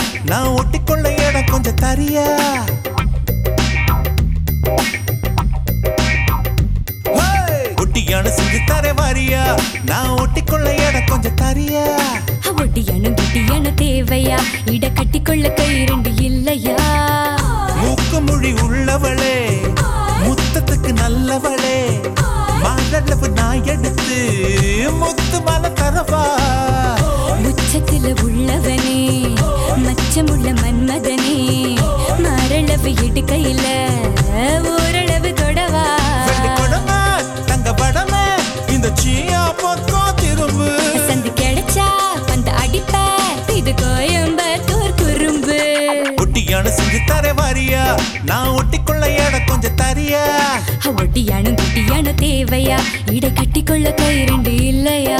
நான் ஒட்டிக்கொள்ள இடம் கொஞ்சம் தரியா ஒட்டியான செஞ்சு தர வாரியா நான் ஒட்டிக்கொள்ள இடம் கொஞ்சம் தரியா ஒட்டியான குட்டியான தேவையா இட கட்டிக்கொள்ள கை இரண்டு இல்லையா மூக்கு மொழி உள்ளவளே முத்தத்துக்கு நல்லவளே மாதளவு நான் எடுத்து முத்து மலை தரவா உச்சத்துல உள்ளவனே மச்சமுள்ள மன்மதனே மாரளவு எடுக்கையில ஓரளவு தொடவா கொடமா தங்க படமா இந்த சீயா பொத்தோ திரும்பு சந்து கிடைச்சா பந்த அடிப்ப இது கோயம்பத்தூர் குறும்பு ஒட்டியான செஞ்சு தர வாரியா நான் ஒட்டிக்கொள்ள இடம் கொஞ்சம் தரியா ஒட்டியான குட்டியான தேவையா இட கட்டிக்கொள்ள கை இரண்டு இல்லையா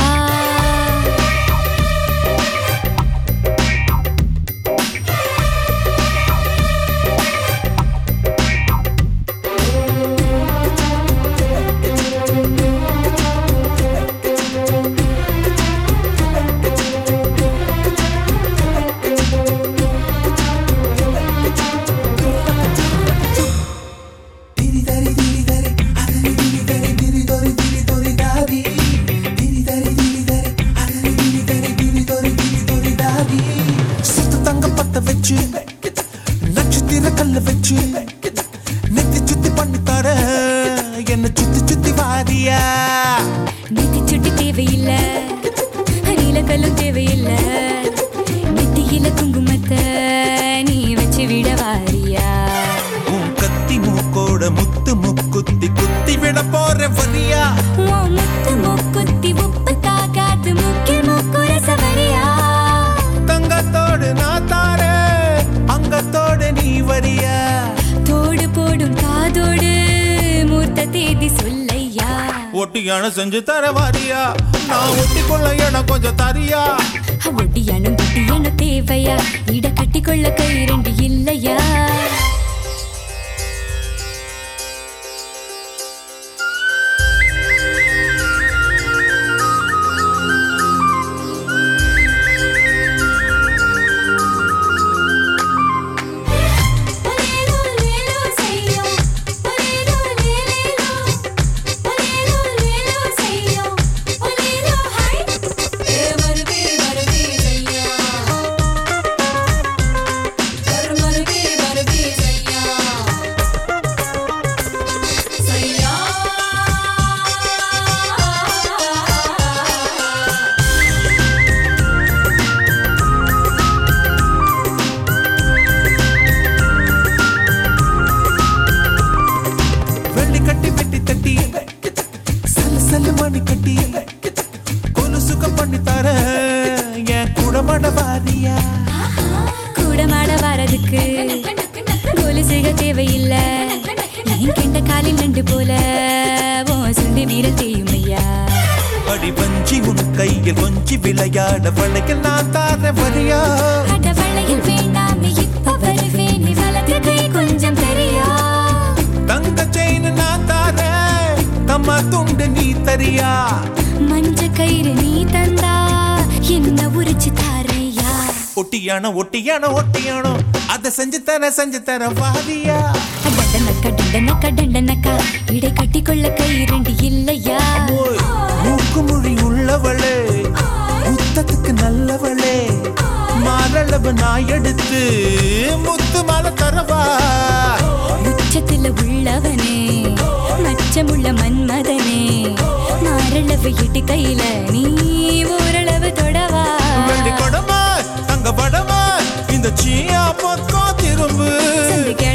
வச்சு நட்சத்திர கல்ல வச்சு நெத்தி சுத்தி பண்ணி தர என்ன சுத்தி சுத்தி வாரியா நெத்தி சுட்டி தேவையில்ல நீலக்கல்லும் தேவையில்ல நெத்தியில குங்குமத்தை நீ வச்சு விட வாரியா உன் கத்தி மூக்கோட முத்து முக்குத்தி குத்தி விட போற வரியா முத்து முக்குத்தி உப்பு தாக்காத்து முக்கில் முக்குற சவரியா தங்கத்தோடு நான் தாரே அங்கத்தோடு நீ வரியா தோடு போடும் காதோடு மூர்த்த தேதி சொல்லையா ஒட்டியான செஞ்சு தர வாரியா நான் ஒட்டிக்கொள்ள இடம் கொஞ்சம் தரியா ஒட்டியான குட்டியான தேவையா இட கட்டிக்கொள்ள கை இரண்டு இல்லையா மணி கட்டி கொலு சுகம் பண்ணி தர என் கூடமாட வாரியா கூடமாட வரதுக்கு கொலுசுக தேவையில்லை என் கெண்ட காலில் நண்டு போல சுண்டி வீர தேயுமையா அடி வஞ்சி உன் கையில் கொஞ்சி விளையாட வளையல் நான் தார வரியா அட வளையல் வேண்டாம் இப்ப வருவேன் வலது கை கொஞ்சம் தெரியா தங்க செயின் நான் தார தம்மா துண்டு நீ தரியா மஞ்ச கயிறு நீ தந்தா என்ன உரிச்சு தாரையா ஒட்டியானோ ஒட்டியானோ ஒட்டியானோ அத செஞ்சு தர வாரியா டண்டனக்கா டண்டனக்கா இடை கட்டிக்கொள்ள கை இரண்டு இல்லையா மூக்கு மொழி உள்ளவளே முத்தத்துக்கு நல்லவளே மாரளவு நான் எடுத்து முத்து மாலை தரவா உச்சத்துல உள்ளவனே மச்சமுள்ள மன்மதனே மாரளவு இட்டு கையில நீ ஓரளவு தொடவா கொடமா தங்க படமா இந்த சீயா பொத்தோ திரும்பு